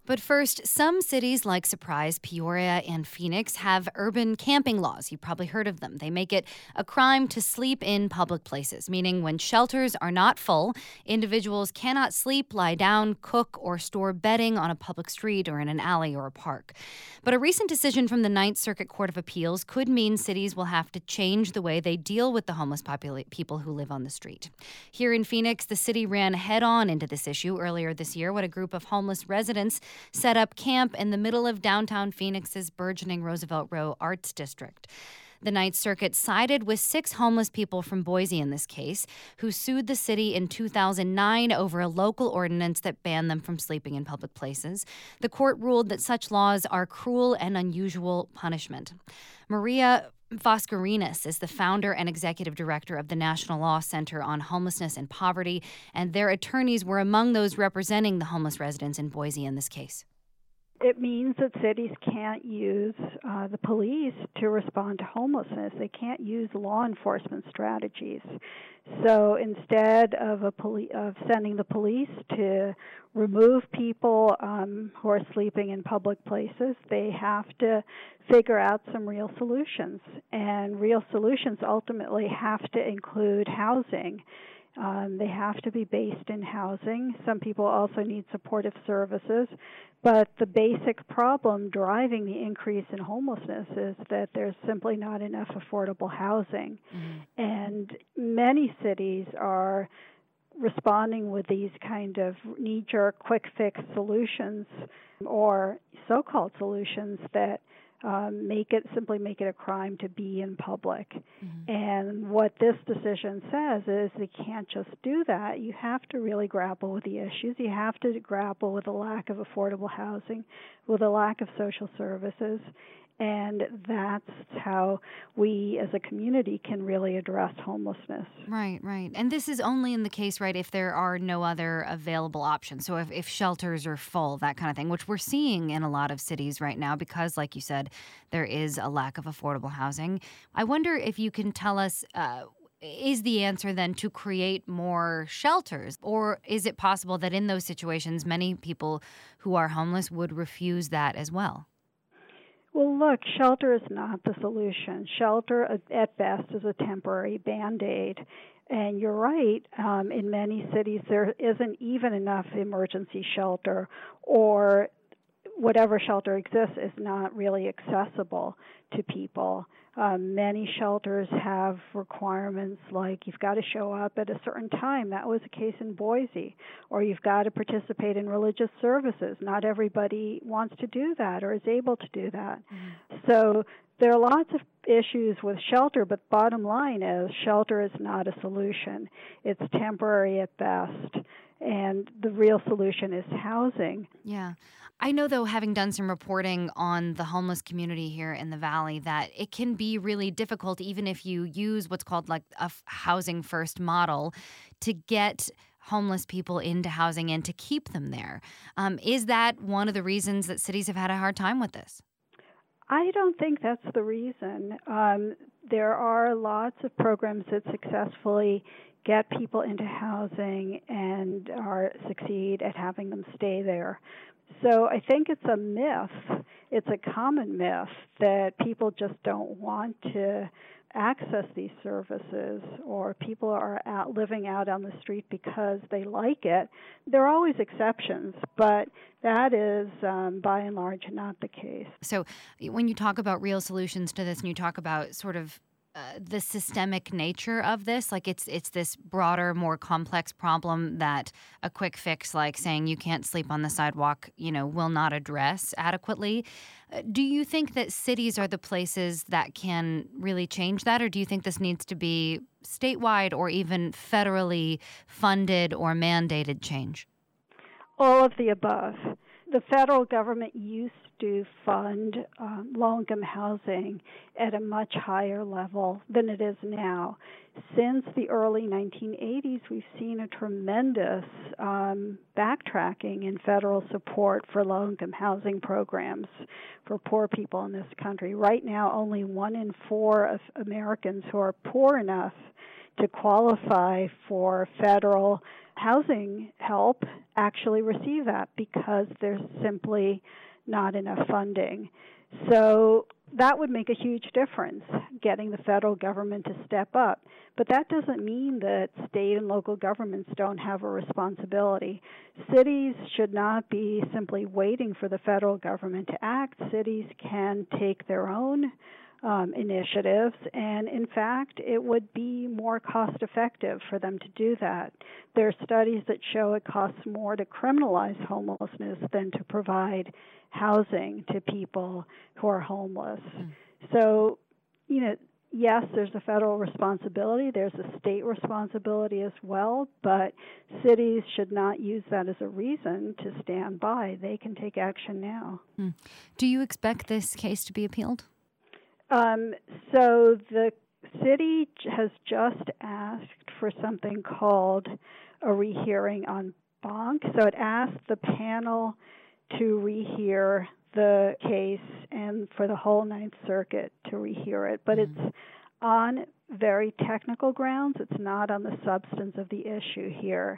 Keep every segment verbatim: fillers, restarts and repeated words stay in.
But first, some cities like Surprise, Peoria, and Phoenix have urban camping laws. You've probably heard of them. They make it a crime to sleep in public places, meaning when shelters are not full, individuals cannot sleep, lie down, cook, or store bedding on a public street or in an alley or a park. But a recent decision from the Ninth Circuit Court of Appeals could mean cities will have to change the way they deal with the homeless popula- people who live on the street. Here in Phoenix, the city ran head-on into this issue earlier this year when a group of homeless residents set up camp in the middle of downtown Phoenix's burgeoning Roosevelt Row Arts District. The Ninth Circuit sided with six homeless people from Boise in this case, who sued the city in two thousand nine over a local ordinance that banned them from sleeping in public places. The court ruled that such laws are cruel and unusual punishment. Maria Voskerinas is the founder and executive director of the National Law Center on Homelessness and Poverty, and their attorneys were among those representing the homeless residents in Boise in this case. It means that cities can't use uh, the police to respond to homelessness. They can't use law enforcement strategies. So instead of a poli- of sending the police to remove people um, who are sleeping in public places, they have to figure out some real solutions. And real solutions ultimately have to include housing. Um, they have to be based in housing. Some people also need supportive services. But the basic problem driving the increase in homelessness is that there's simply not enough affordable housing. Mm-hmm. And many cities are responding with these kind of knee-jerk, quick-fix solutions or so-called solutions that Um, make it simply make it a crime to be in public. Mm-hmm. And what this decision says is they can't just do that. You have to really grapple with the issues. You have to grapple with the lack of affordable housing, with the lack of social services. And that's how we as a community can really address homelessness. Right, right. And this is only in the case, right, if there are no other available options. So if, if shelters are full, that kind of thing, which we're seeing in a lot of cities right now because, like you said, there is a lack of affordable housing. I wonder if you can tell us, uh, is the answer then to create more shelters? Or is it possible that in those situations, many people who are homeless would refuse that as well? Well, look, shelter is not the solution. Shelter, at best, is a temporary Band-Aid. And you're right, um, in many cities there isn't even enough emergency shelter, or whatever shelter exists is not really accessible to people. Um, many shelters have requirements like you've got to show up at a certain time. That was the case in Boise. Or you've got to participate in religious services. Not everybody wants to do that or is able to do that. Mm-hmm. So there are lots of issues with shelter, but bottom line is shelter is not a solution. It's temporary at best. And the real solution is housing. Yeah. I know, though, having done some reporting on the homeless community here in the Valley, that it can be really difficult, even if you use what's called like a housing first model, to get homeless people into housing and to keep them there. Um, is that one of the reasons that cities have had a hard time with this? I don't think that's the reason. Um, there are lots of programs that successfully get people into housing and are succeed at having them stay there. So I think it's a myth. It's a common myth that people just don't want to access these services, or people are out living out on the street because they like it. There are always exceptions, but that is, um, by and large, not the case. So when you talk about real solutions to this, and you talk about sort of Uh, the systemic nature of this, like it's it's this broader, more complex problem that a quick fix like saying you can't sleep on the sidewalk, you know, will not address adequately. Uh, do you think that cities are the places that can really change that, or do you think this needs to be statewide or even federally funded or mandated change? All of the above. The federal government used to fund um, low-income housing at a much higher level than it is now. Since the early nineteen eighties, we've seen a tremendous um, backtracking in federal support for low-income housing programs for poor people in this country. Right now, only one in four of Americans who are poor enough to qualify for federal housing help actually receive that because there's simply not enough funding. So that would make a huge difference, getting the federal government to step up. But that doesn't mean that state and local governments don't have a responsibility. Cities should not be simply waiting for the federal government to act. Cities can take their own um, initiatives, and in fact, it would be more cost-effective for them to do that. There are studies that show it costs more to criminalize homelessness than to provide housing to people who are homeless. Mm. So, you know, yes, there's a federal responsibility, there's a state responsibility as well, but cities should not use that as a reason to stand by. They can take action now. Mm. Do you expect this case to be appealed? Um, so the city has just asked for something called a rehearing en banc. So it asked the panel to rehear the case and for the whole Ninth Circuit to rehear it. But mm-hmm. it's on very technical grounds. It's not on the substance of the issue here.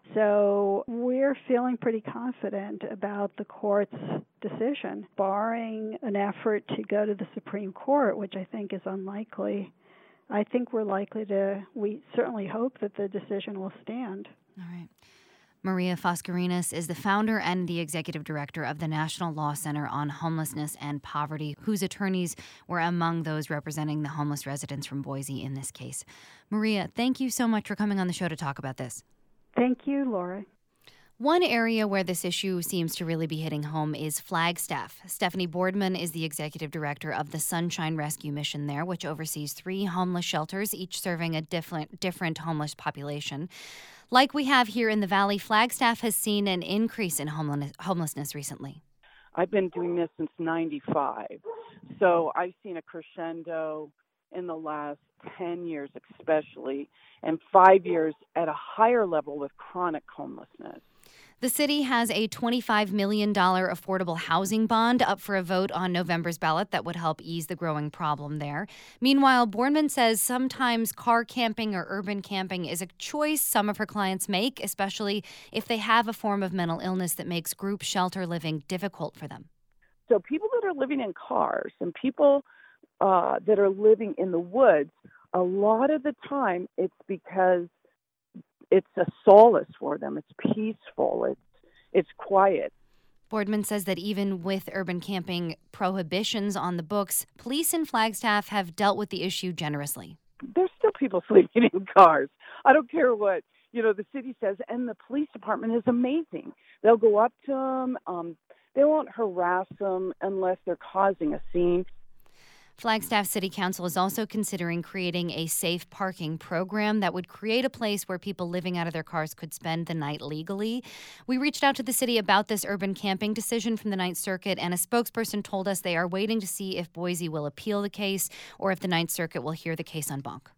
So we're feeling pretty confident about the court's decision, barring an effort to go to the Supreme Court, which I think is unlikely. I think we're likely to, we certainly hope that the decision will stand. All right. Maria Foscarinas is the founder and the executive director of the National Law Center on Homelessness and Poverty, whose attorneys were among those representing the homeless residents from Boise in this case. Maria, thank you so much for coming on the show to talk about this. Thank you, Laura. One area where this issue seems to really be hitting home is Flagstaff. Stephanie Boardman is the executive director of the Sunshine Rescue Mission there, which oversees three homeless shelters, each serving a different, different homeless population. Like we have here in the Valley, Flagstaff has seen an increase in homeless, homelessness recently. I've been doing this since ninety-five, so I've seen a crescendo in the last ten years especially, and five years at a higher level with chronic homelessness. The city has a twenty-five million dollars affordable housing bond up for a vote on November's ballot that would help ease the growing problem there. Meanwhile, Boardman says sometimes car camping or urban camping is a choice some of her clients make, especially if they have a form of mental illness that makes group shelter living difficult for them. So people that are living in cars and people uh, that are living in the woods, a lot of the time it's because it's a solace for them. It's peaceful. It's it's quiet. Boardman says that even with urban camping prohibitions on the books, police in Flagstaff have dealt with the issue generously. There's still people sleeping in cars. I don't care what, you know, the city says, and the police department is amazing. They'll go up to them. Um, they won't harass them unless they're causing a scene. Flagstaff City Council is also considering creating a safe parking program that would create a place where people living out of their cars could spend the night legally. We reached out to the city about this urban camping decision from the Ninth Circuit, and a spokesperson told us they are waiting to see if Boise will appeal the case or if the Ninth Circuit will hear the case en banc.